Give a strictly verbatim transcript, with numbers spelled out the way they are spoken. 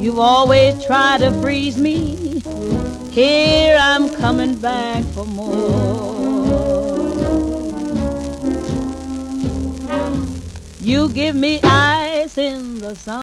You've always tried to freeze me. Here I'm coming back for more. You give me ice in the sun.